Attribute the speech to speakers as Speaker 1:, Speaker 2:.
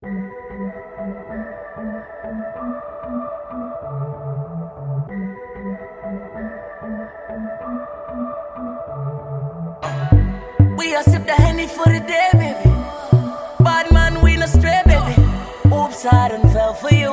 Speaker 1: We a sip the Henny for the day, baby. Bad man, we no stray, baby. Oops, I done fell for you.